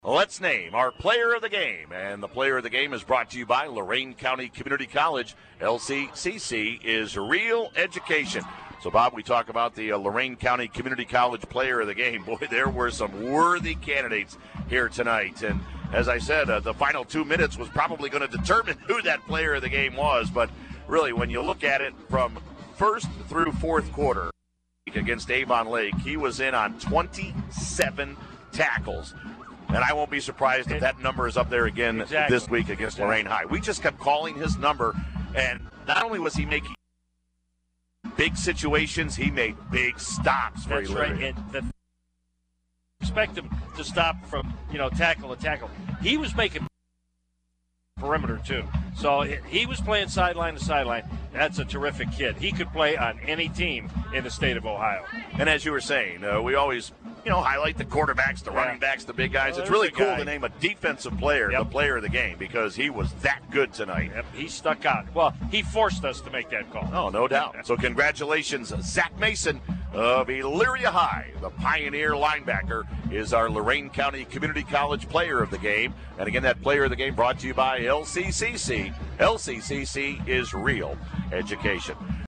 Let's name our player of the game. And the player of the game is brought to you by Lorain County Community College. LCCC is real education. So, Bob, we talk about the Lorain County Community College player of the game. Boy, there were some worthy candidates here tonight. And as I said, the final 2 minutes was probably going to determine who that player of the game was. But really, when you look at it from first through fourth quarter against Avon Lake, he was in on 27 tackles. And I won't be surprised if that number is up there again this week against Lorain High. We just kept calling his number, and not only was he making big situations, he made big stops for Elyria. That's right. Expect him to stop from, tackle to tackle. He was making perimeter, too. So he was playing sideline to sideline. That's a terrific kid. He could play on any team in the state of Ohio. And as you were saying, we always highlight the quarterbacks, the running backs, the big guys. It's really cool to name a defensive player the player of the game because he was that good tonight. Yep, he stuck out. Well, he forced us to make that call. Oh, no doubt. So congratulations, Zach Mason of Elyria High. The Pioneer linebacker is our Lorain County Community College player of the game. And again, that player of the game brought to you by LCCC. LCCC is real education.